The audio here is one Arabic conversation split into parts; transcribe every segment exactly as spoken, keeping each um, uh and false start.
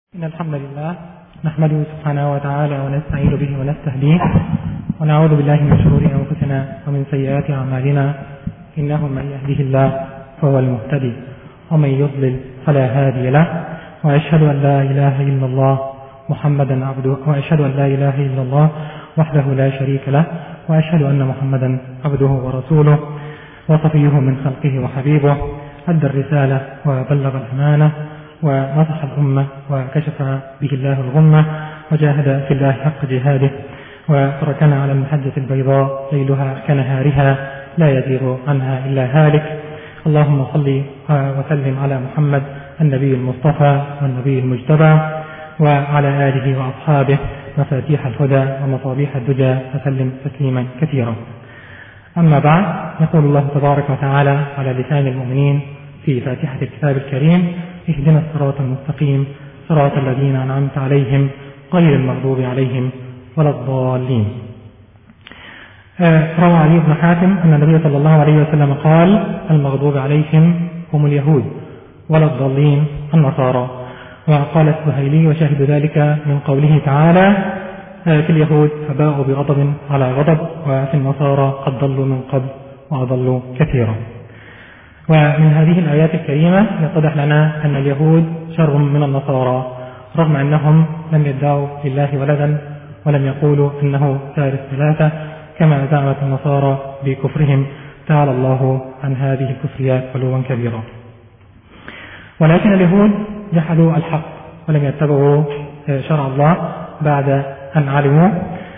إن الحمد لله نحمده سبحانه وتعالى ونستعين به ونستهديه ونعوذ بالله من شرور أنفسنا ومن سيئات أعمالنا، إنه من يهده الله فهو المهتدي ومن يضلل فلا هادي له، وأشهد أن لا إله إلا الله محمدا عبده وأشهد أن لا إله إلا الله وحده لا شريك له، وأشهد أن محمدا عبده ورسوله وصفيه من خلقه وحبيبه، أدى الرسالة وبلغ الأمانة ونصح الأمة وكشف به الله الغمة وجاهد في الله حق جهاده، وتركنا على المحجة البيضاء ليلها كنهارها لا يزيغ عنها إلا هالك. اللهم صل وسلم على محمد النبي المصطفى والنبي المجتبى وعلى آله وأصحابه مفاتيح الهدى ومصابيح الدجى وسلم تسليما كثيرا. أما بعد، يقول الله تبارك وتعالى على لسان المؤمنين في فاتحة الكتاب الكريم: اهدنا الصراط المستقيم صراط الذين أنعمت عليهم غير المغضوب عليهم ولا الضالين. روى علي بن حاتم أن النبي صلى الله عليه وسلم قال: المغضوب عليهم هم اليهود ولا الضالين النصارى. وقال السهيلي وشاهد ذلك من قوله تعالى: في اليهود فباءوا بغضب على غضب، وفي النصارى قد ضلوا من قبل وأضلوا كثيرا. ومن هذه الآيات الكريمة يتضح لنا أن اليهود شر من النصارى، رغم أنهم لم يدعوا لله ولدا ولم يقولوا أنه ثالث ثلاثة كما زعمت النصارى بكفرهم، تعالى الله عن هذه الكفريات علوا كبيرا. ولكن اليهود جحدوا الحق ولم يتبعوا شرع الله بعد أن علموا.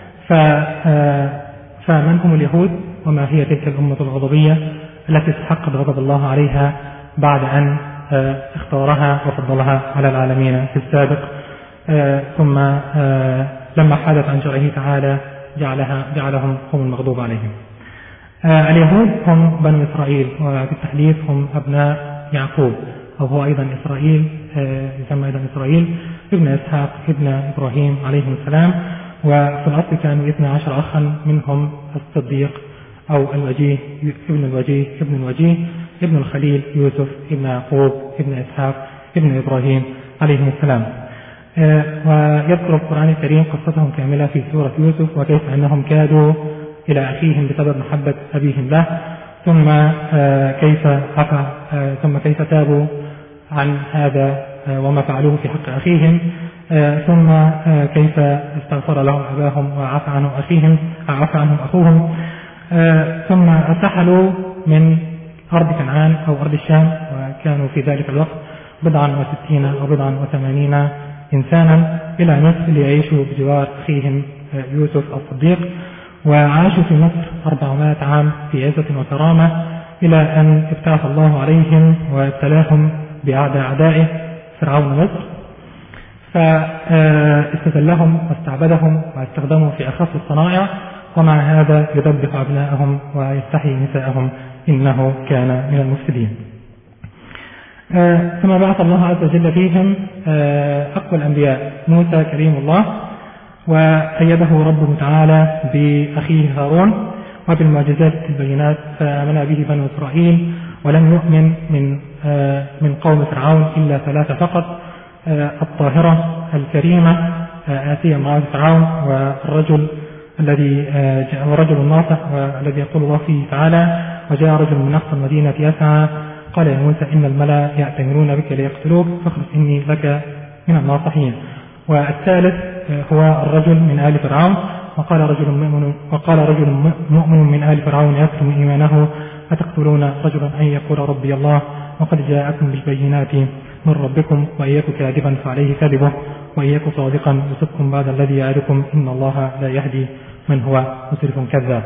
فمن هم اليهود وما هي تلك الأمة الغضبية التي استحقت غضب الله عليها بعد أن اختارها وفضلها على العالمين في السابق، ثم لما حادت عن شرعه تعالى جعلها جعلهم هم المغضوب عليهم. اليهود هم بنو إسرائيل، وبالتحديث هم أبناء يعقوب، أو هو أيضا إسرائيل، يسمى أيضا إسرائيل ابن إسحاق ابن إبراهيم عليهم السلام. وفي الأصل كانوا اثني عشر أخا، منهم الصديق أو الوجيه ابن الوجيه ابن الوجيه ابن الخليل يوسف ابن يعقوب ابن إسحاق ابن إبراهيم عليهم السلام. ويذكر القرآن الكريم قصتهم كاملة في سورة يوسف، وكيف أنهم كادوا إلى أخيهم بسبب محبة أبيهم له، ثم كيف عفا ثم كيف تابوا عن هذا وما فعلوه في حق أخيهم، ثم كيف استغفر لهم أباهم وعفى عنهم أخيهم عفى عنهم أخوهم، ثم ارتحلوا من أرض كنعان أو أرض الشام، وكانوا في ذلك الوقت بضعا وستين أو بضعا وثمانين إنسانا إلى مصر ليعيشوا بجوار أخيهم يوسف الصديق. وعاشوا في مصر أربعمائة عام في عزة وكرامة، إلى أن ابتعث الله عليهم وابتلاهم بأعدى أعدائه فرعون مصر، فاستذلهم واستعبدهم واستخدموا في أخف الصنائع، ومع هذا يذبح أبناءهم ويستحيي نساءهم، إنه كان من المفسدين. ثم بعث الله عز وجل فيهم أقوى الأنبياء موسى كريم الله، وأيده ربه تعالى بأخيه هارون وبالمعجزات البينات، فآمن به بنو إسرائيل، ولم يؤمن من من قوم فرعون إلا ثلاثة فقط: الطاهرة الكريمة آسيا امرأة فرعون، والرجل الذي جاء رجل الناصح والذي يقول الله فيه تعالى: وجاء رجل من أقصى المدينة يسعى قال يا موسى إن الملأ يأتمرون بك ليقتلوك فاخرج إني لك من الناصحين. والثالث هو الرجل من آل فرعون، وقال رجل مؤمن وقال رجل مؤمن من آل فرعون يكتم إيمانه أتقتلون رجلا أن يقول ربي الله وقد جاءكم بالبينات من ربكم وإن يك كاذبا فعليه كذبه وإن يك صادقا يصبكم بعد الذي يعدكم إن الله لا يهدي من هو مسرف كذاب.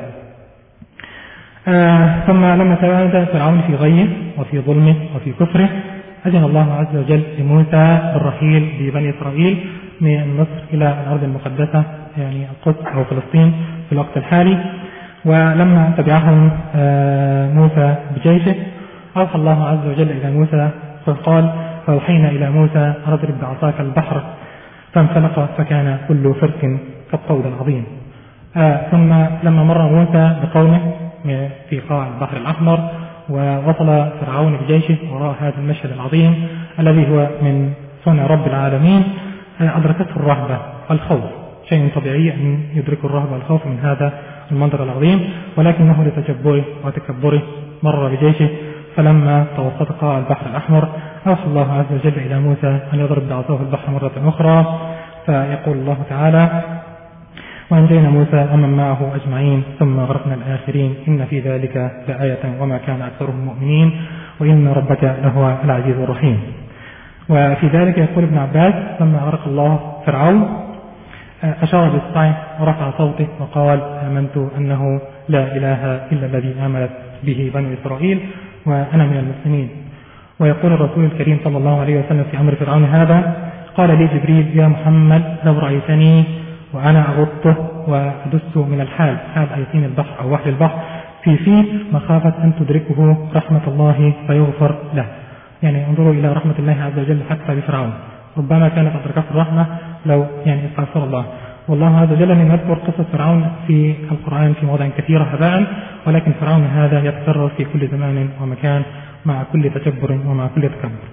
آه ثم لما تبادل فرعون في غيه وفي ظلمه وفي كفره، أذن الله عز وجل لموسى بالرحيل ببني إسرائيل من مصر إلى الأرض المقدسة، يعني القدس أو فلسطين في الوقت الحالي. ولما تبعهم آه موسى بجيشه، أوحى الله عز وجل إلى موسى فقال: فأوحينا إلى موسى اضرب بعصاك البحر فانفلق فكان كل فرق كالطود العظيم. آه ثم لما مر موسى بقومه في قاع البحر الأحمر، ووصل فرعون بجيشه وراء هذا المشهد العظيم الذي هو من صنع رب العالمين، أدركته الرهبة والخوف، شيء طبيعي أن يدرك الرهبة والخوف من هذا المنظر العظيم، ولكنه لتجبره وتكبره مر بجيشه، فلما توسط قاع البحر الأحمر أوحى الله عز وجل إلى موسى أن يضرب بعصاه البحر مرة أخرى، فيقول الله تعالى: وأنجينا موسى ومن معه أجمعين ثم غرقنا الآخرين إن في ذلك لآية وما كان أكثرهم مؤمنين وإن ربك لهو العزيز الرحيم. وفي ذلك يقول ابن عباس: لما أغرق الله فرعون أشار بإصبعه ورفع صوته وقال: آمنت أنه لا إله إلا الذي آمنت به بنو إسرائيل وأنا من المسلمين. ويقول الرسول الكريم صلى الله عليه وسلم في أمر فرعون هذا: قال لي جبريل: يا محمد لو رأيتني وأنا أغطه وأدس من الحال، حال أيتين البحر أو وحل البحر في فيه مخافة أن تدركه رحمة الله فيغفر له. يعني انظروا إلى رحمة الله عز وجل حتى بفرعون، ربما كانت أدركته الرحمة لو يعني استغفر الله. والله عز وجل لم يذكر قصة فرعون في القرآن في مواضع كثيرة هباء، ولكن فرعون هذا يتكرر في كل زمان ومكان مع كل تجبر ومع كل تكبر.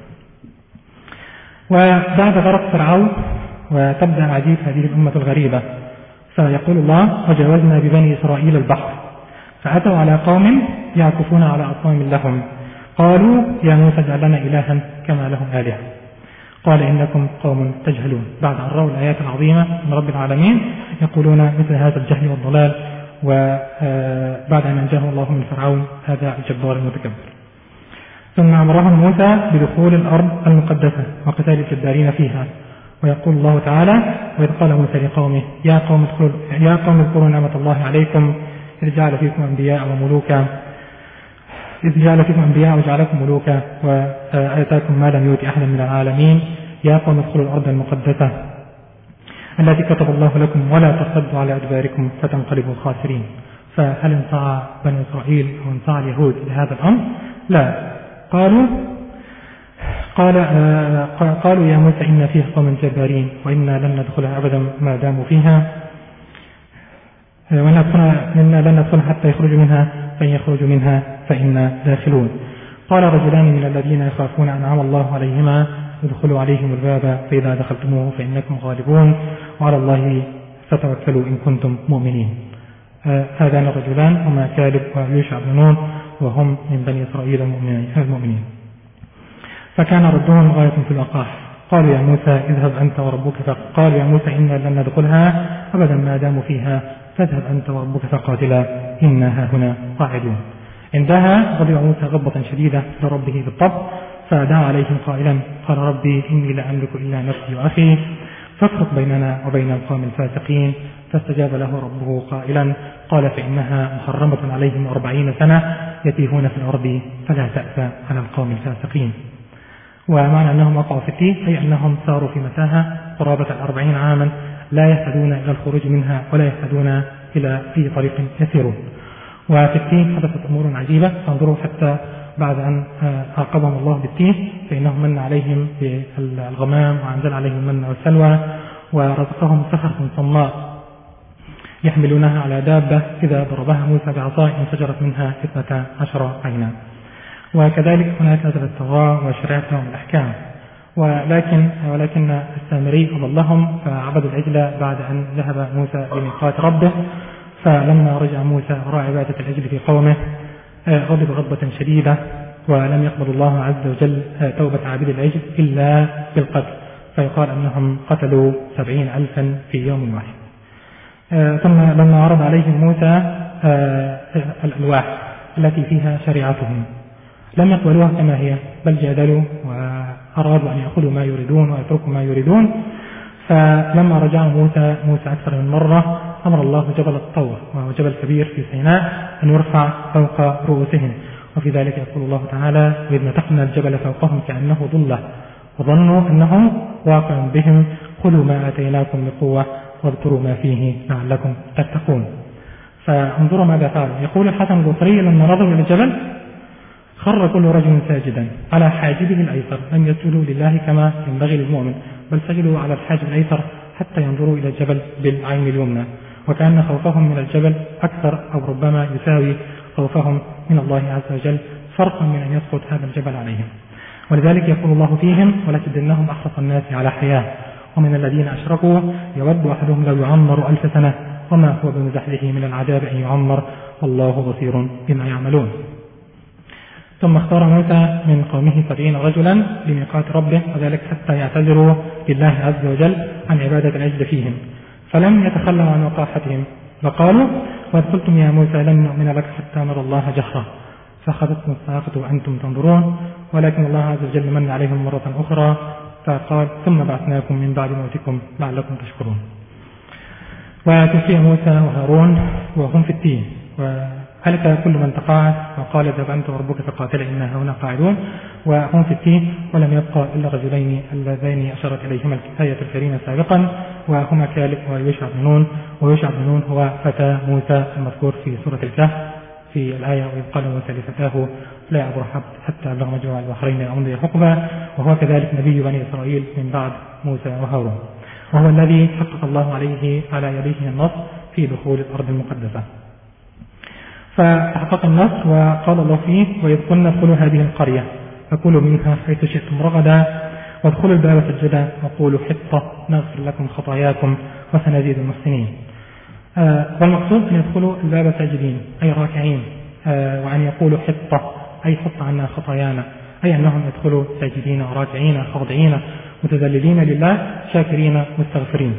وبعد غرق فرعون وتبدأ عجيب هذه الأمة الغريبة، فيقول الله: وجاوزنا ببني إسرائيل البحر فأتوا على قوم يعكفون على أصنام لهم قالوا يا موسى اجعل لنا إلها كما لهم آلهة قال إنكم قوم تجهلون. بعد أن رأوا الآيات العظيمة من رب العالمين يقولون مثل هذا الجهل والضلال، وبعد أن أنجاه الله من فرعون هذا الجبار المتكبر. ثم أمرهم موسى بدخول الأرض المقدسة وقتال الجبارين فيها، ويقول الله تعالى: وإذ قال موسى لقومه يا قوم اذكروا يا قوم اذكروا نعمة الله عليكم إذ جعل فيكم أنبياء وملوكا إذ جعل فيكم أنبياء وجعلكم ملوكا وآتاكم ما لم يؤت أحدا من العالمين يا قوم ادخلوا الأرض المقدسة التي كتب الله لكم ولا ترتدوا على أدباركم فتنقلبوا خاسرين. فهل انصاع بني إسرائيل أو انصاع اليهود لهذا الأمر؟ لا. قالوا قال آه قالوا يا موسى إن فيها قوم جبارين وإنا لن ندخلها أبدا ما داموا فيها وإنا لن ندخلها حتى يخرجوا منها فإن يخرجوا منها فإنا داخلون. قال رجلان من الذين يخافون أنعم الله عليهما ادخلوا عليهم الباب فإذا دخلتموه فإنكم غالبون وعلى الله فتوكلوا إن كنتم مؤمنين. آه هذان الرجلان هما كالب ويوشع بن نون وهم من بني إسرائيل المؤمنين. فكان ردهم غاية في الوقاح. قالوا يا موسى اذهب أنت وربك فقال يا موسى إنا لن ندخلها أبدا ما داموا فيها فاذهب أنت وربك فقاتلا إنا هنا قاعدون. عندها غضب موسى غضبة شديدة لربه بالطبع، فدعا عليهم قائلا قال ربي إني لا أملك إلا نفسي وأخي فافرق بيننا وبين القوم الفاسقين. فاستجاب له ربه قائلا قال فإنها محرمة عليهم أربعين سنة يتيهون في الأرض فلا تأس على القوم الفاسقين. ومعنى أنهم وقعوا في التيه أي أنهم ساروا في متاهة قرابة الأربعين عاما لا يهتدون إلى الخروج منها ولا يهتدون إلى أي طريق يسيرون. وفي التيه حدثت أمور عجيبة، فانظروا حتى بعد أن عاقبهم الله بالتيه فإنه من عليهم بالغمام وأنزل عليهم المن والسلوى ورزقهم صخرة صماء يحملونها على دابة إذا ضربها موسى بعصاه انفجرت منها اثنتا عشر عينا. وكذلك هناك نزل التوراة وشريعتهم الأحكام، ولكن ولكن السامري أضلهم فعبدوا العجل بعد أن ذهب موسى لميقات ربه. فلما رجع موسى وراء عبادة العجل في قومه غضب غضبة شديدة ولم يقبل الله عز وجل توبة عابد العجل إلا بالقتل، فيقال أنهم قتلوا سبعين ألفا في يوم واحد. ثم لما عرض عليهم موسى الألواح التي فيها شريعتهم لم يقبلوها كما هي، بل جادلوا وأرادوا أن يأخذوا ما يريدون ويتركوا ما يريدون. فلما رجع موسى موسى أكثر من مرة أمر الله جبل الطور وهو جبل كبير في سيناء أن يرفع فوق رؤوسهم، وفي ذلك يقول الله تعالى وإذ نتقنا الجبل فوقهم كأنه ظلة وظنوا أنه واقع بهم خذوا ما آتيناكم بقوة واذكروا ما فيه لعلكم تتقون. فانظروا ماذا فعل. يقول الحسن البصري لما نظروا إلى الجبل خر كل رجل ساجدا على حاجبه الأيسر، لم يسجدوا لله كما ينبغي للمؤمن بل سجدوا على الحاجب الأيسر حتى ينظروا إلى الجبل بالعين اليمنى، وكأن خوفهم من الجبل أكثر أو ربما يساوي خوفهم من الله عز وجل فرقا من أن يسقط هذا الجبل عليهم. ولذلك يقول الله فيهم ولتجدنهم أحرص الناس على حياة ومن الذين أشركوا يود أحدهم لو يعمر ألف سنة وما هو بمزحزحه من العذاب أن يعمر والله بصير بما يعملون. ثم اختار موسى من قومه سبعين رجلا لميقات ربه، وذلك حتى يعتذروا لله عز وجل عن عبادة العجل فيهم، فلم يتخلوا عن وقاحتهم فقالوا: وإذ قلتم يا موسى لن نؤمن لك حتى نرى الله جهرة فأخذتكم الصاعقة وأنتم تنظرون، ولكن الله عز وجل من عليهم مرة أخرى فقال: ثم بعثناكم من بعد موتكم لعلكم تشكرون. وتوفي موسى وهارون وهم في التين، وهلك كل من تقاعد وقال: اذهب أنت وربك فقاتل إنا هنا قاعدون، وهم في التين، ولم يبقى إلا الرجلين اللذين أشارت إليهما الآية الكريمة سابقا، وهما كالب ويوشع بن نون. ويوشع بن نون هو فتى موسى المذكور في سورة الكهف في الآية: وإذ قال موسى لفتاه لا أبرح حتى أبلغ مجمع البحرين أمضي حقبا، وهو كذلك نبي بني إسرائيل من بعد موسى وهارون، وهو الذي حقق الله عليه على يديه النصر في دخول الأرض المقدسة. فحقق النصر وقال الله فيه: وإذ قلنا ادخلوا هذه القرية فكلوا منها حيث شئتم رغدا وادخلوا الباب سجدا وقولوا حطة نغفر لكم خطاياكم وسنزيد المحسنين. آه والمقصود أن يدخلوا الباب ساجدين أي راكعين، آه وأن يقولوا حطة أي حط عنا خطايانا، أي أنهم يدخلوا ساجدين راكعين خاضعين متذللين لله شاكرين مستغفرين.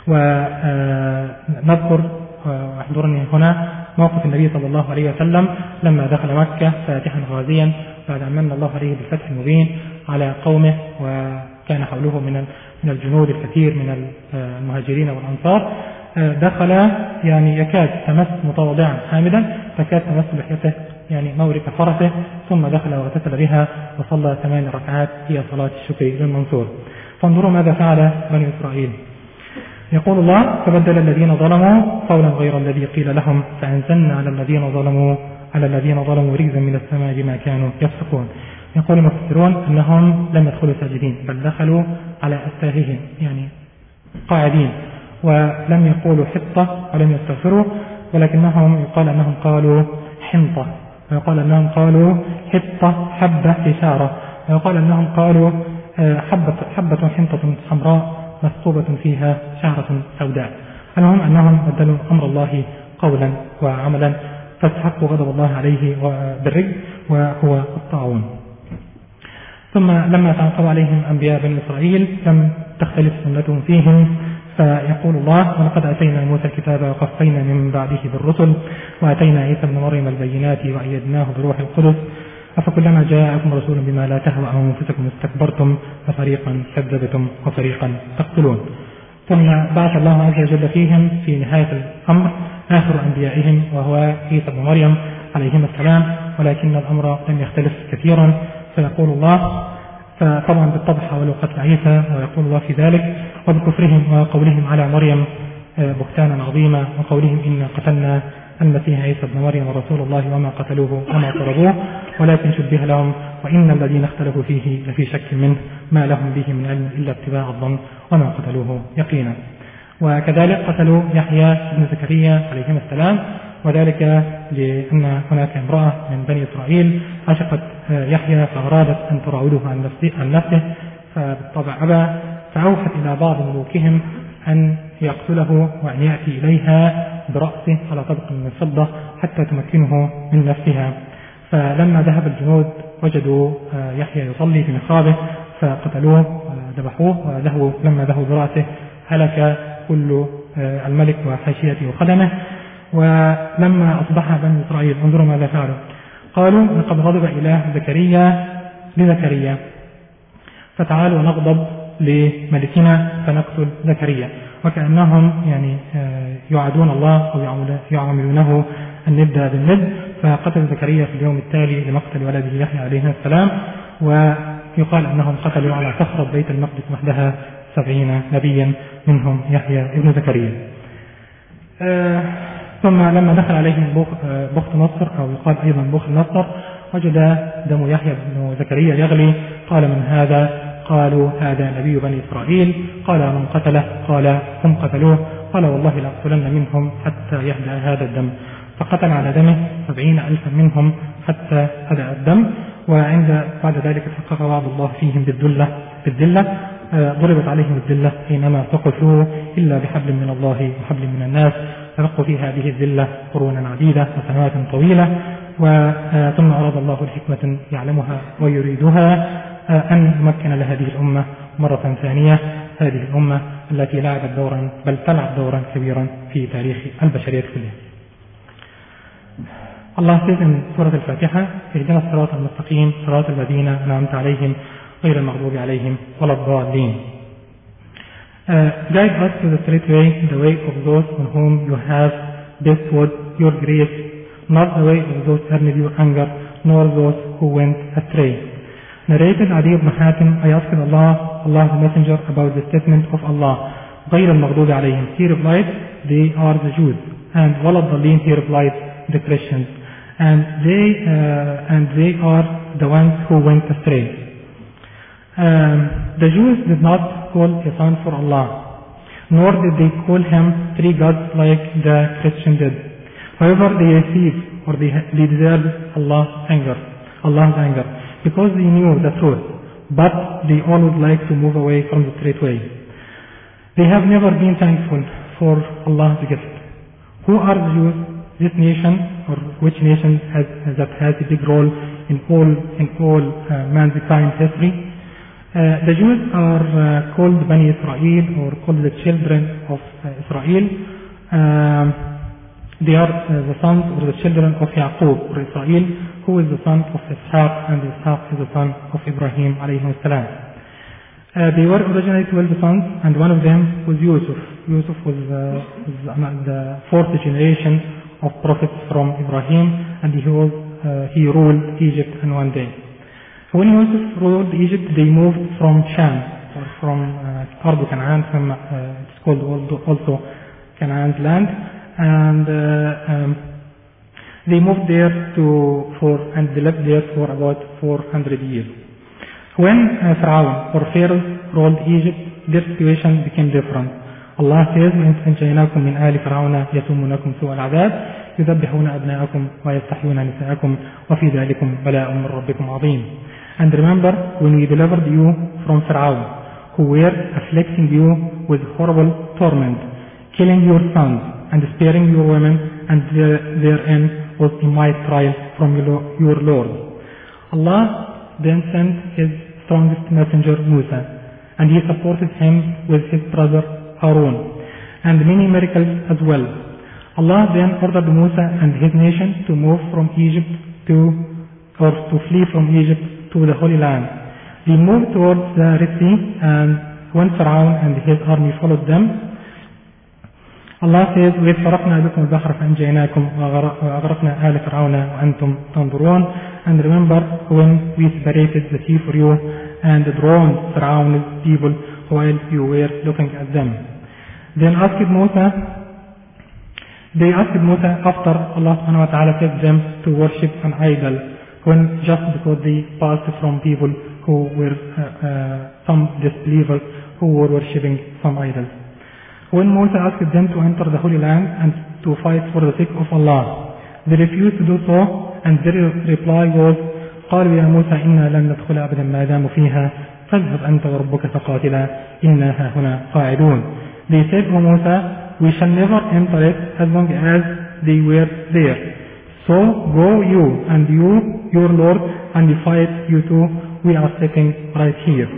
ونذكر واحضرني هنا موقف النبي صلى الله عليه وسلم لما دخل مكة فاتحا غازيا بعد أن من الله عليه بالفتح المبين على قومه، وكان حوله من من الجنود الكثير من المهاجرين والأنصار. دخل يعني يكاد تمس متواضعا حامدا، فكاد تمس لحيته يعني مورك فرسه، ثم دخل واغتسل بها وصلى ثمان ركعات هي صلاة الشكر للمنصور. فانظروا ماذا فعل بني إسرائيل. يقول الله: فبدل الذين ظلموا قولا غير الذي قيل لهم فأنزلنا على الذين ظلموا على الذين ظلموا رجزا من السماء بما كانوا يفسقون. يقول المفسرون أنهم لم يدخلوا ساجدين بل دخلوا على أستاههم يعني قاعدين، ولم يقولوا حطة ولم يستغفروا، ولكنهم يقال أنهم قالوا حنطة، ويقال أنهم قالوا حطة حبة إشارة، ويقال أنهم قالوا حبة, حبة حنطة حمراء مثقوبة فيها شعرة سوداء. المهم أنهم بدلوا أمر الله قولا وعملا فاستحقوا غضب الله عليه بالرجل وهو الطاعون. ثم لما تعاقب عليهم أنبياء بني إسرائيل لم تختلف سنتهم فيهم، فيقول الله: ولقد أتينا موسى الكتاب وقفينا من بعده بالرسل وأتينا عيسى بن مريم البينات وأيدناه بروح القدس أفكلما جاءكم رسول بما لا تهوى أنفسكم استكبرتم ففريقا كذبتم وفريقا تقتلون. ثم بعث الله عز وجل فيهم في نهاية الأمر آخر أنبيائهم وهو عيسى بن مريم عليهما السلام، ولكن الأمر لم يختلف كثيرا. فيقول الله فطبعا بالطبع حاولوا قتل عيسى، ويقول الله في ذلك: وبكفرهم وقولهم على مريم بهتانا عظيما وقولهم إنا قتلنا المسيح عيسى بن مريم رسول الله وما قتلوه وما طلبوه ولكن شبه لهم وإن الذين اختلفوا فيه لفي شك منه ما لهم به من علم إلا اتباع الظن وما قتلوه يقينا. وكذلك قتلوا يحيى بن زكريا عليهما السلام، وذلك لأن هناك امرأة من بني إسرائيل عشقت يحيى فأرادت أن تراوده عن نفسه, عن نفسه فبالطبع أبى، فأوحت إلى بعض ملوكهم أن يقتله وأن يأتي إليها برأسه على طبق من الفضة حتى تمكنه من نفسها. فلما ذهب الجنود وجدوا يحيى يصلي في محرابه فقتلوه وذبحوه، وذهبوا لما ذهبوا برأسه هلك كل الملك وحاشيته وخدمه. ولما أصبح بني إسرائيل انظروا ماذا فعلوا، قالوا: لقد غضب إله زكريا لزكريا فتعالوا نغضب لملكنا فنقتل زكريا، وكأنهم يعني يعادون الله أو يعاملونه الند بالند. فقتل زكريا في اليوم التالي لمقتل ولده يحيى عليه السلام، ويقال أنهم قتلوا على صخرة بيت المقدس وحدها سبعين نبيا منهم يحيى ابن زكريا. آه ثم لما دخل عليهم بخت نصر أو يقال أيضا بخت نصر وجد دم يحيى بن زكريا يغلي، قال: من هذا؟ قالوا: هذا نبي بني إسرائيل. قال: من قتله؟ قال: هم قتلوه. قال: والله لأقتلن منهم حتى يهدأ هذا الدم. فقتل على دمه سبعين ألفا منهم حتى هدأ الدم. وعند بعد ذلك تحقق وعد الله فيهم بالذلة بالذلة ضربت عليهم الذلة حينما ثقفوا إلا بحبل من الله وحبل من الناس، فبقوا في هذه الذلة قرونا عديدة وسنوات طويلة. ثم أراد الله الحكمة يعلمها ويريدها أن يمكن لهذه الأمة مرة ثانية، هذه الأمة التي لعبت دورا بل تلعب دورا كبيرا في تاريخ البشرية كلها. الله says in سورة الفاتحة: اهدنا الصراط المستقيم صراط الذين أنعمت عليهم غير المغضوب عليهم ولا الضالين. Guide us to the straight way, the way of those on whom you have bestowed your grace, not the way of those earned your anger, nor those who went astray. Narrated Adi ibn Hatim, I asked Allah, Allah's Messenger, about the statement of Allah, غير المغضوب عليهم. He replied, they are the Jews. And ولا الضالين, he replied, the Christians. And they, uh, and they are the ones who went astray. Um, the Jews did not call a son for Allah, nor did they call him three gods like the Christian did. However, they received or they, they deserved Allah's anger, Allah's anger, because they knew the truth, but they all would like to move away from the straight way. They have never been thankful for Allah's gift. Who are the Jews? This nation, or which nation has, that has a big role in all in all uh, mankind history? Uh, the Jews are uh, called Bani Israel, or called the children of uh, Israel. Um, they are uh, the sons or the children of Yaqub, or Israel, who is the son of Ishaq, and Ishaq is the son of Ibrahim alayhi salam. Uh, they were originally twelve sons, and one of them was Yusuf. Yusuf was, uh, was the fourth generation of prophets from Ibrahim, and he was uh, he ruled Egypt in one day. When Yusuf ruled Egypt, they moved from Sham, or from uh, Ardu Canaan, from, uh, it's called also Canaan's land, and uh, um, they moved there to for and they lived there for about four hundred years. When uh, Pharaoh or Pharaoh ruled Egypt, their situation became different. Allah says, أنجيناكم من آل فرعون يسومونكم سوء العذاب يذبحون أبناءكم ويستحيون نساءكم وفي ذلكم بلاء من ربكم عظيم. And remember when we delivered you from Pharaoh, who were afflicting you with horrible torment, killing your sons and sparing your women, and therein was a mighty trial from your Lord. Allah then sent his strongest messenger Musa, and he supported him with his brother Harun, and many miracles as well. Allah then ordered Musa and his nation to move from Egypt to, or to flee from Egypt to the Holy Land. They moved towards the Red Sea, and when Pharaoh and his army followed them, Allah says, وَإِذْ فَرَقْنَا بِكُمُ الْبَحْرَ فَأَنْجَيْنَاكُمْ وَأَغْرَقْنَا آلَ فِرْعَوْنَ وَأَنْتُمْ تَنْظُرُونَ. And remember when we separated the sea for you and drowned Pharaoh's people while you were looking at them. Then asked Musa, they asked Musa after Allah subhanahu wa ta'ala said them to worship an idol, when just because they passed from people who were uh, uh, some disbelievers who were worshipping some idols. When Musa asked them to enter the Holy Land and to fight for the sake of Allah, they refused to do so, and their reply was, قالوا يا موسى إنا لن ندخل أبدا ما داموا فيها فاذهب أنت وربك فقاتلا إنا هاهنا قاعدون. They said, O Musa, we shall never enter it as long as they were there. So go you and you, your Lord, and fight, you two, we are sitting right here.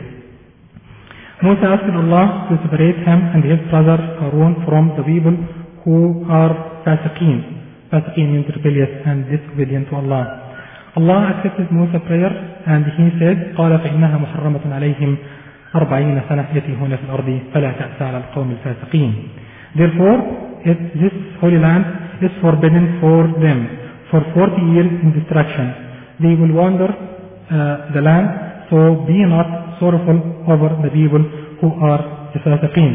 Musa asked Allah to separate him and his brother Harun from the people who are fasiqeen. Fasiqeen means rebellious and disobedient to Allah. Allah accepted Musa's prayer, and he said, قال فإنها محرمة عليهم أربعين سنة يتيهون في الأرض فلا تأس على القوم الفاسقين. Therefore, it, this holy land is forbidden for them for forty years in destruction. They will wander uh, the land, so be not sorrowful over the people who are the fasiqeen.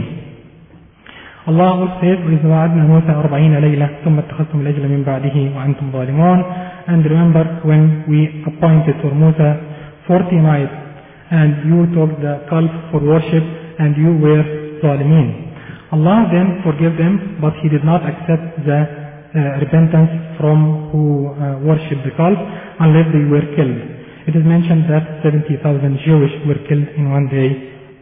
Allah also says, وَإِذْ وَعَدْنَا مُوسَى أَرْبَعِينَ لَيْلَةً ثُمَّ اتَّخَذْتُمُ الْعِجْلَ مِنْ بَعْدِهِ وَأَنْتُمْ ظَالِمُونَ. And remember when we appointed for Musa forty nights, and you took the calf for worship, and you were zalimin. Allah then forgave them, but He did not accept the uh, repentance from who uh, worshipped the calf unless they were killed. It is mentioned that seventy thousand Jewish were killed in one day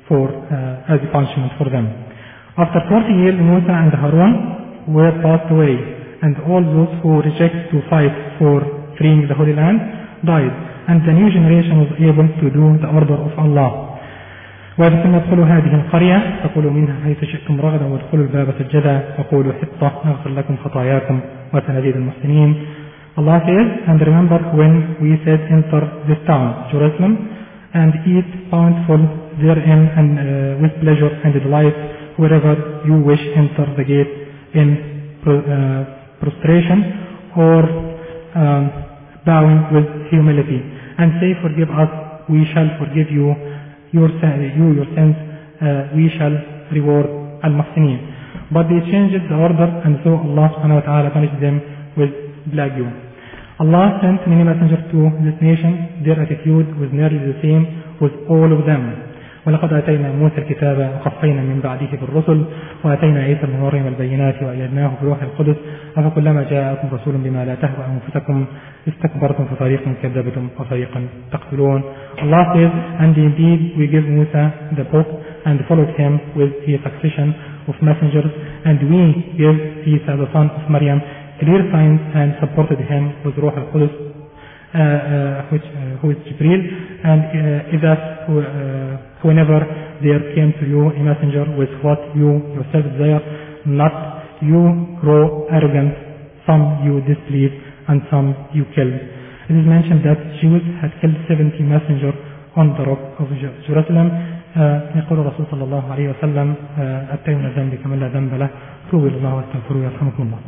for uh, as a punishment for them. After forty years, Musa and Harun were passed away, and all those who rejected to fight for freeing the Holy Land died, and the new generation was able to do the order of Allah. وثم ادخلوا هذه القرية فقولوا منها حيث شئتم رغدا وادخلوا الباب سجدا وقولوا حطة نغفر لكم خطاياكم وسنزيد المحسنين. Allah says, and remember when we said enter this town, Jerusalem, and eat bountiful therein and uh, with pleasure and delight wherever you wish, enter the gate in pro, uh, prostration or um, bowing with humility, and say, forgive us, we shall forgive you your, you, your sins, uh, we shall reward al-muhsinin. But they changed the order, and so Allah subhanahu wa ta'ala punished them with plague. Allah sent many messengers to this nation. Their attitude was nearly the same with all of them. ولقد آتينا موسى الكتاب وقفينا من بعده بالرسل وآتينا عيسى ابن مريم البينات وأيدناه بروح القدس أفكلما جاءكم رسول بما لا تهوى أنفسكم استكبرتم ففريقا كذبتم وفريقا تقتلون. Allah says, and indeed we gave Musa the book and followed him with his succession of messengers, and we gave Isa the son of Maryam clear signs and supported him with Ruh al-Qudus, uh, uh, which, uh, who is Jibreel, and uh, that uh, whenever there came to you a messenger with what you yourself desire, not you grow arrogant, some you displease and some you kill. It is mentioned that Jews had killed seventy messengers on the rock of Jerusalem. يقول الرسول صلى الله عليه وسلم أتي من الذنب كمن لا ذنب له توبوا إلى الله واستغفروه يرحمكم الله.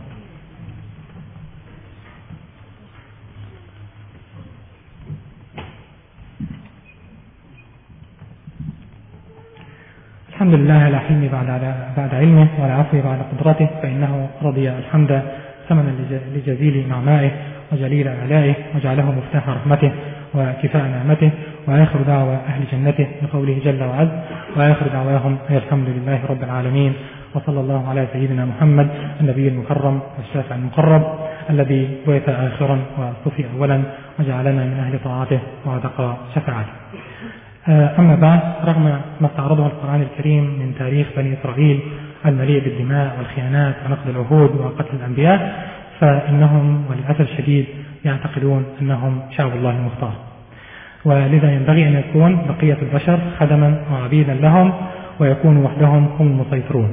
الحمد لله على حلمه بعد بعد علمه وعلى عفوه بعد قدرته، فإنه رضي الحمد ثمنا لجزيل نعمائه وجليل آلائه وجعله مفتاح رحمته وكفاء نعمته، وآخر دعوة أهل جنته بقوله جل وعز وآخر دعواهم الحمد لله رب العالمين، وصلى الله على سيدنا محمد النبي المكرم والشافع المقرب الذي بعث آخرا وصفي أولا وجعلنا من أهل طاعته وعتق شفاعته. أما بعد، رغم ما استعرضه القرآن الكريم من تاريخ بني إسرائيل المليء بالدماء والخيانات ونقض العهود وقتل الأنبياء، فإنهم وللأسف الشديد يعتقدون أنهم شعب الله المختار، ولذا ينبغي أن يكون بقية البشر خدما وعبيدا لهم ويكونوا وحدهم هم المسيطرون.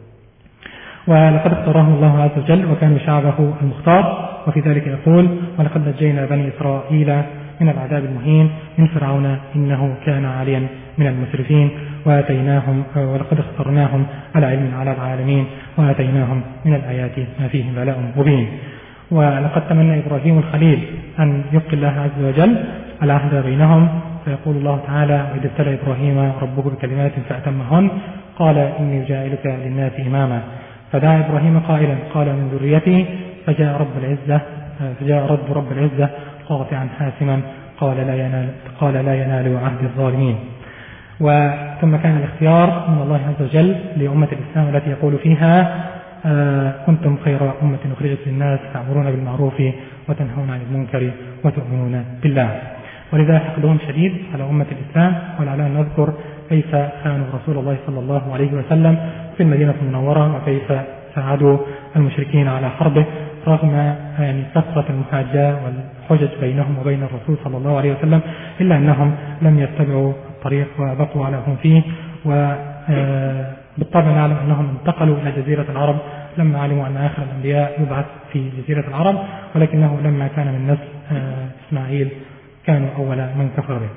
ولقد اختارهم الله عز وجل وكانوا شعبه المختار، وفي ذلك يقول ولقد نجينا بني إسرائيل من العذاب المهين من فرعون إنه كان عاليا من المسرفين وآتيناهم ولقد اخترناهم على علم على العالمين وآتيناهم من الآيات ما فيه بلاء مبين. ولقد تمنى إبراهيم الخليل أن يبقي الله عز وجل العهد بينهم، فيقول الله تعالى وإذ ابتلى إبراهيم ربه بكلمات فأتمهن قال إني جاعلك للناس إماما، فدعا إبراهيم قائلا قال من ذريتي، فجاء رب العزة فجاء رب رب العزة قاطعا حاسما قال لا ينال قال لا ينال عهد الظالمين. وثم كان الاختيار من الله عز وجل لأمة الإسلام التي يقول فيها آه كنتم خير أمة أخرجت للناس تأمرون بالمعروف وتنهون عن المنكر وتؤمنون بالله. ولذا حقدهم شديد على أمة الإسلام، ولعلنا نذكر كيف خانوا رسول الله صلى الله عليه وسلم في المدينة المنورة وكيف ساعدوا المشركين على حربه رغم يعني كثرة المحاجة والحجج بينهم وبين الرسول صلى الله عليه وسلم، إلا أنهم لم يتبعوا الطريق وبقوا على هم فيه. وبالطبع نعلم أنهم انتقلوا إلى جزيرة العرب لما علموا أن آخر الأنبياء يبعث في جزيرة العرب، ولكنه لما كان من نسل إسماعيل كانوا أول من كفر به.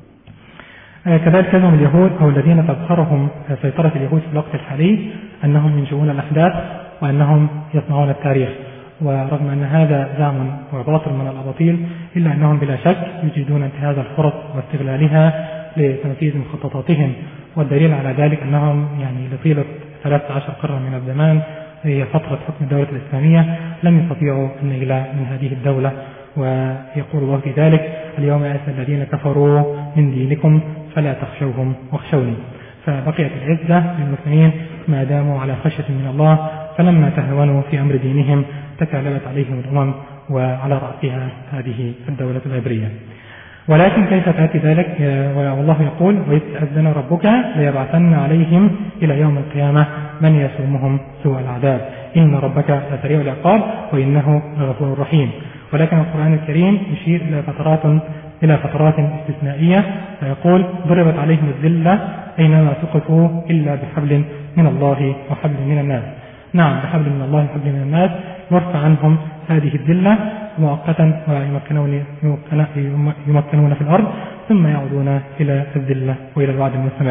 كذلك هم اليهود أو الذين تظهرهم سيطرة اليهود في الوقت الحالي أنهم ينشئون الأحداث وأنهم يصنعون التاريخ، ورغم أن هذا زعم وباطل من الأباطيل إلا أنهم بلا شك يجدون انتهاز الفرص واستغلالها لتنفيذ مخططاتهم. والدليل على ذلك أنهم يعني لطيلة ثلاثة عشر قرن من الزمان هي فترة حكم الدولة الإسلامية لم يستطيعوا النيل من هذه الدولة. ويقول الله في ذلك اليوم يئس الذين كفروا من دينكم فلا تخشوهم واخشوني. فبقيت العزة للمسلمين ما داموا على خشية من الله، فلما تهاونوا في أمر دينهم تكالبت عليهم الأمم وعلى رأسها هذه الدولة العبرية. ولكن كيف تأتي ذلك؟ والله يقول: وإذ تأذن ربك ليبعثن عليهم إلى يوم القيامة من يسومهم سوء العذاب إن ربك لسريع العقاب وإنه لغفور رحيم. ولكن القرآن الكريم يشير إلى فترات إلى فترات استثنائية، فيقول: ضربت عليهم الذلة أينما ثقفوا إلا بحبل من الله وحبل من الناس. نعم، بحبل من الله وحبل من الناس يرفع عنهم هذه الذلة مؤقتا ويمكنون يمكنون في الأرض ثم يعودون إلى الذلة وإلى الوعد المستمر.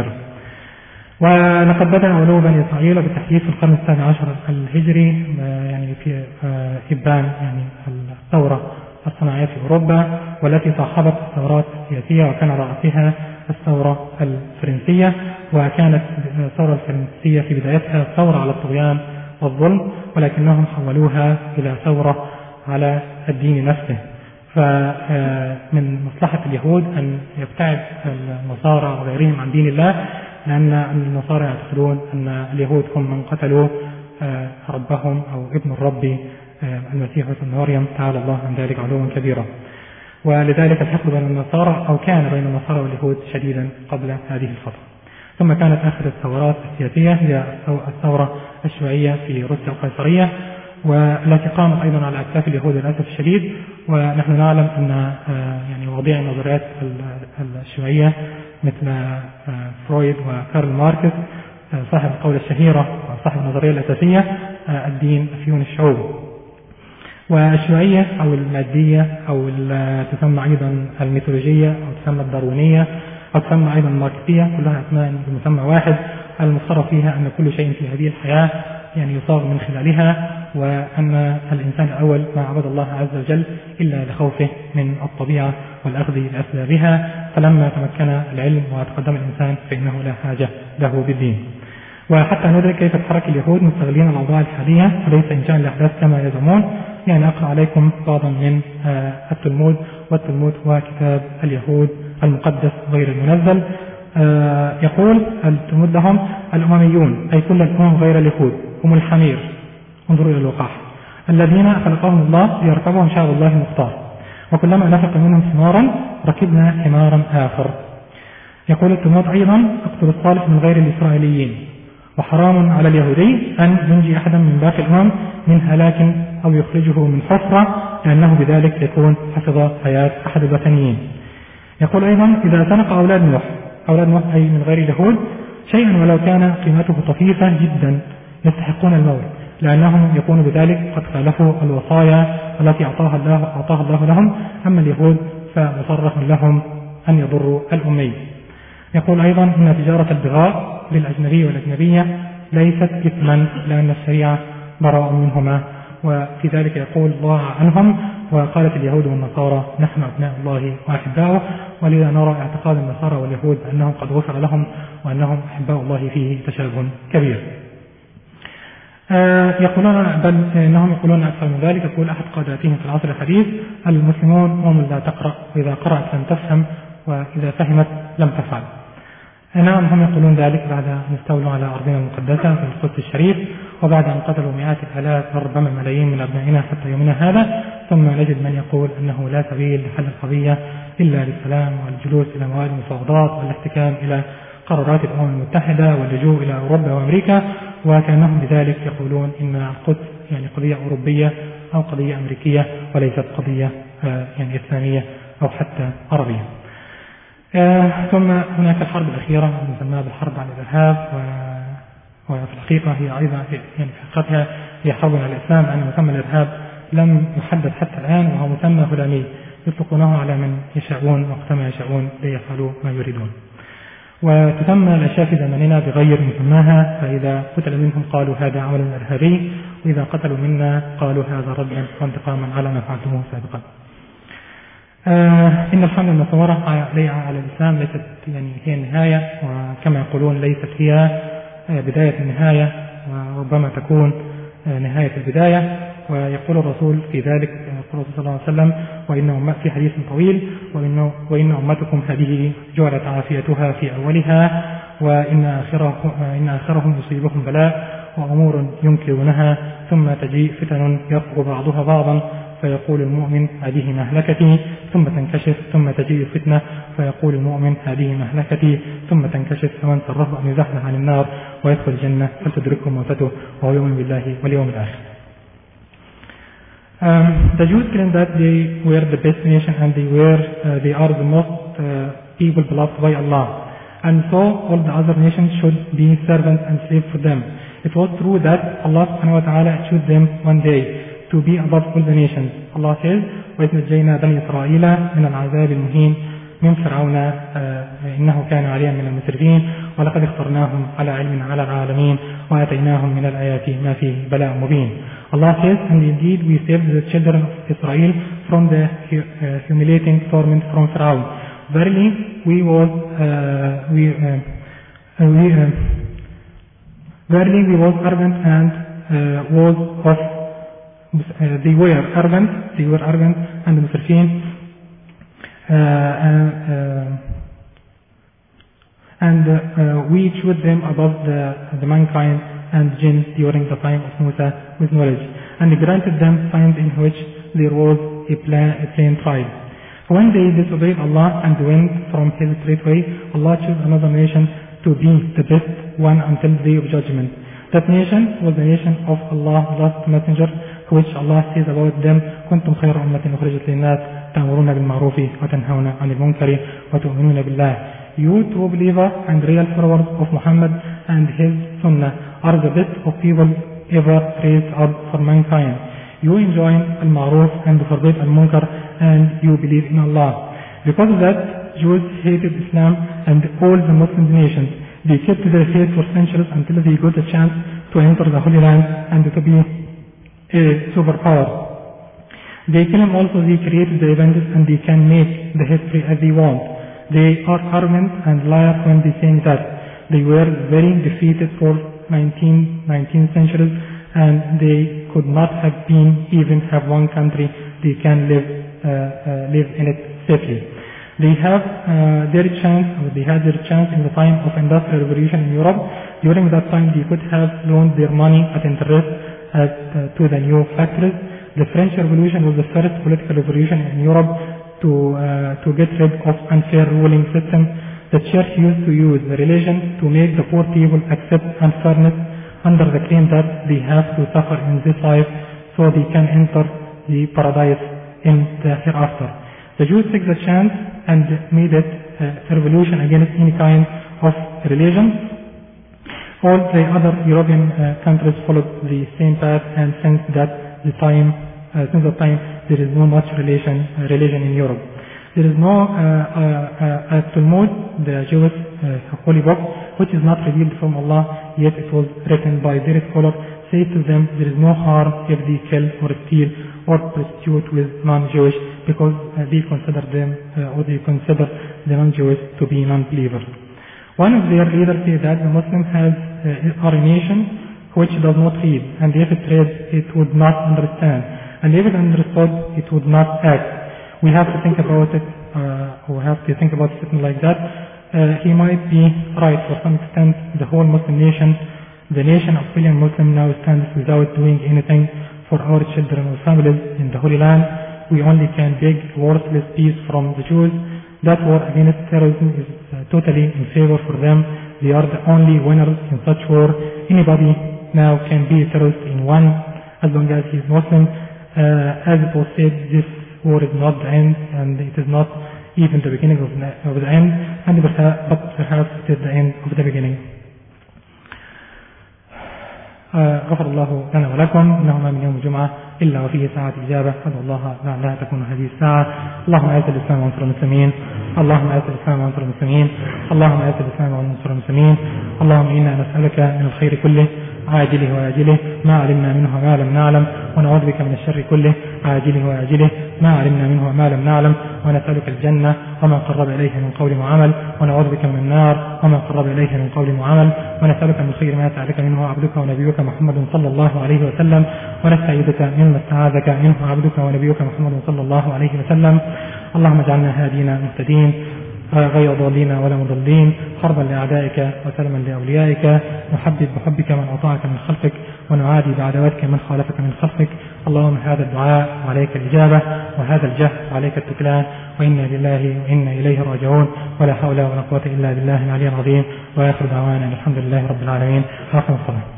ولقد بدأ علو بني إسرائيل بتحديث القرن الثاني عشر الهجري، يعني في إبان يعني الثورة الصناعية في أوروبا، والتي صاحبت الثورات السياسية، وكان رأسها الثورة الفرنسية. وكانت الثورة الفرنسية في بدايتها ثورة على الطغيان والظلم، ولكنهم حولوها إلى ثورة على الدين نفسه. فمن مصلحة اليهود أن يبتعد النصارى وغيرهم عن دين الله، لأن النصارى يعتقدون أن اليهود هم من قتلوا ربهم أو ابن الرب المسيح ابن مريم تعالى الله عن ذلك علوا كبيرا. ولذلك الحقد بين النصارى أو كان بين النصارى واليهود شديدا قبل هذه الفترة. ثم كانت آخر الثورات السياسية هي الثورة الشيوعية في روسيا القيصرية، والتي قامت أيضا على أكتاف اليهود للأسف الشديد. ونحن نعلم أن يعني وضيع النظريات الشيوعية مثل فرويد وكارل ماركس صاحب القولة الشهيرة وصاحب النظرية الأساسية الدين أفيون الشعوب. والشيوعية أو المادية أو تسمى أيضا الميثولوجية أو تسمى الداروينية أو تسمى أيضا الماركسية، كلها أسماء بمسمى واحد. المفترض فيها أن كل شيء في هذه الحياة يعني يصاغ من خلالها، وأن الإنسان الأول ما عبد الله عز وجل إلا لخوفه من الطبيعة والأخذ بأسبابها، فلما تمكن العلم وتقدم الإنسان فإنه لا حاجة له بالدين. وحتى ندرك كيف تحرك اليهود مستغلين الأوضاع الحالية وليس إنشاء الأحداث كما يزعمون. يعني أقرأ عليكم بعضا من التلمود، والتلمود هو كتاب اليهود المقدس غير المنزل. يقول التلمود لهم: الأمميون أي كل الأمم غير اليهود هم الحمير، انظروا إلى الوقاح، الذين خلقهم الله ليركبهم شعب الله المختار، وكلما نفق منهم حمارا ركبنا حمارا آخر. يقول التلمود أيضا: اقتل الصالح من غير الإسرائيليين، وحرام على اليهودي أن ينجي أحدا من باقي الأمم من هلاك أو يخرجه من حفرة، لأنه بذلك يكون حفظ حياة أحد الوثنيين. يقول أيضا: إذا سرق أولاد نوح، أولاد نوح أي من غير اليهود، شيئا ولو كان قيمته طفيفة جدا يستحقون الموت، لأنهم يكونوا بذلك قد خالفوا الوصايا التي أعطاها الله, أعطاها الله لهم. أما اليهود فمصرح لهم أن يضروا الأمي. يقول أيضا: إن تجارة البغاء للأجنبي والأجنبية ليست إثما، لأن الشريعة براء منهما. وفي ذلك يقول الله عنهم: وقالت اليهود والنصارى نحن أبناء الله وأحباؤه. ولذا نرى اعتقاد النصارى واليهود أنهم قد غفر لهم وأنهم أحباء الله فيه تشابه كبير. آه يقولون بل إنهم يقولون أكثر من ذلك. يقول أحد قاداتهم في العصر الحديث: المسلمون هم لا تقرأ، وإذا قرأت لم تفهم، وإذا فهمت لم تفعل. نعم، هم يقولون ذلك بعد أن استولوا على أرضنا المقدسة في القدس الشريف، وبعد أن قتلوا مئات الآلاف وربما ملايين من أبنائنا حتى يومنا هذا. ثم نجد من يقول أنه لا سبيل لحل القضية إلا بالسلام والجلوس إلى مواد المفاوضات والاحتكام إلى قرارات الأمم المتحدة واللجوء إلى أوروبا وأمريكا، وكأنهم بذلك يقولون إن القدس يعني قضية أوروبية أو قضية أمريكية وليست قضية يعني إسلامية أو حتى عربية. آه ثم هناك الحرب الأخيرة المسمى بالحرب على الإرهاب، وفي الحقيقة هي أيضا يعني في حقيقتها هي حرب على الإسلام، لأن مسمى الإرهاب لم يحدد حتى الآن، وهو مسمى هلامي يطلقونه على من يشاءون وقتما يشاءون ليفعلوا ما يريدون. وتسمى الأشياء في زمننا بغير مسماها، فإذا قتل منهم قالوا هذا عمل إرهابي، وإذا قتلوا منا قالوا هذا ردا وانتقاما على ما فعلتموه سابقا. آه إن الحملة المصورة على الإسلام ليست يعني هي النهاية، وكما يقولون ليست هي بداية النهاية، وربما تكون نهاية البداية. ويقول الرسول في ذلك، يقول الرسول صلى الله عليه وسلم: وإن في حديث طويل وإن, وإن أمتكم هذه جعلت عافيتها في أولها، وإن آخره إن آخرهم يصيبهم بلاء وأمور ينكرونها، ثم تجيء فتن يرفض بعضها بعضا فيقول المؤمن هذه مهلكتي ثم تنكشف ثم تجيء الفتنة فيقول المؤمن هذه مهلكتي ثم تنكشف فمن سره أن يزحزح عن النار ويدخل الجنة فلتدركه موتته وهو يؤمن بالله واليوم الآخر. Um, the Jews claim that they were the best nation and they were uh, they are the most uh, people beloved by Allah, and so all the other nations should be servants and slaves for them. It was true that Allah subhanahu wa ta'ala chose them one day to be above all the nations. Allah says, وَإِذْ نَجَّيْنَا بَنِي إِسْرَائِيلَ مِنَ الْعَذَابِ الْمُهِينِ من فرعون إنه كان عاليا من المسرفين ولقد اخترناهم على علم على العالمين وآتيناهم من الآيات ما فيه بلاء مبين. Allah says, and indeed we saved the children of Israel from the uh, humiliating torment from Pharaoh. Verily we was uh, we uh, we uh, verily we was arrogant and uh, was of uh, they were arrogant they were arrogant and musrifin. Uh, uh, and uh, uh, we chose them above the, the mankind and jinn during the time of Musa with knowledge, and granted them signs in which there was a plain, a plain trial. When they disobeyed Allah and went from His straight way, Allah chose another nation to be the best one until the day of judgment. That nation was the nation of Allah's last messenger, which Allah says about them, كنتم خير أمة أخرجت للناس تأمرون بالمعروف وتنهون عن المنكر وتؤمنون بالله. You true believers and real followers of Muhammad and his Sunnah are the best of people ever raised up for mankind. You enjoin al-ma'ruf and forbid al-munkar, and you believe in Allah. Because of that, Jews hated Islam and all the Muslim nations. They kept their faith for centuries until they got a chance to enter the Holy Land and to be a superpower. They claim also they created the events and they can make the history as they want. They are arrogant and liars when they say that. They were very defeated for nineteen, nineteen centuries, and they could not have been even have one country they can live uh, uh, live in it safely. They have uh, their chance, or they had their chance in the time of industrial revolution in Europe. During that time, they could have loaned their money at interest at, uh, to the new factories. The French Revolution was the first political revolution in Europe to uh, to get rid of unfair ruling system. The church used to use the religion to make the poor people accept unfairness under the claim that they have to suffer in this life so they can enter the paradise in the hereafter. The Jews took the chance and made it a revolution against any kind of religion. All the other European uh, countries followed the same path, and since that the time, uh, since the time, there is no much religion, uh, religion in Europe. There is no uh, uh, uh, Talmud, the Jewish uh, holy book, which is not revealed from Allah, yet it was written by their scholar, says to them there is no harm if they kill or steal or prostitute with non-Jewish, because uh, they consider them uh, or they consider the non-Jewish to be non-believers. One of their leaders said that the Muslim has uh, are a nation which does not read, and if it reads, it would not understand, and if it understood, it would not act. We have to think about it, uh, we have to think about something like that. Uh, he might be right for some extent. The whole Muslim nation, the nation of billion Muslims now stands without doing anything for our children or families in the Holy Land. We only can beg worthless peace from the Jews. That war against terrorism is uh, totally in favor for them. They are the only winners in such war. Anybody now can be a terrorist in one, as long as he is Muslim. Uh, as it was said, this war is not the end, and it is not even the beginning of the, of the end, and perhaps, but perhaps it is the end of the beginning. غفر الله لنا ولكم. إنه ما من يوم الجمعة إلا وفيه ساعة إجابة. أدعو الله لعلها تكون هذه الساعة. اللهم أعز الإسلام وانصر المسلمين. اللهم أعز الإسلام وانصر المسلمين. اللهم أعز الإسلام وانصر المسلمين. اللهم إنا نسألك من الخير كله عاجله وآجله ما علمنا منه وما لم نعلم، ونعوذ بك من الشر كله عاجله وآجله ما علمنا منه وما لم نعلم، ونسألك الجنة وما قرب إليه من قول وعمل، ونعوذ بك من النار وما قرب إليه من قول وعمل، ونسألك من خير ما سألك منه عبدك ونبيك محمد صلى الله عليه وسلم، ونستعيذك مما استعاذك منه عبدك ونبيك محمد صلى الله عليه وسلم. اللهم اجعلنا هادين مهتدين غير ضالين ولا مضلين، حربا لأعدائك وسلما لأوليائك، نحبب بحبك من أطاعك من خلفك، ونعادي بعدواتك من خالفك من خلفك. اللهم هذا الدعاء وعليك الإجابة، وهذا الجهد وعليك التكلان، وإنا لله وإنا إليه راجعون، ولا حول ولا قوة إلا بالله العلي العظيم. وآخر دعوانا الحمد لله رب العالمين. آخر الصلاة.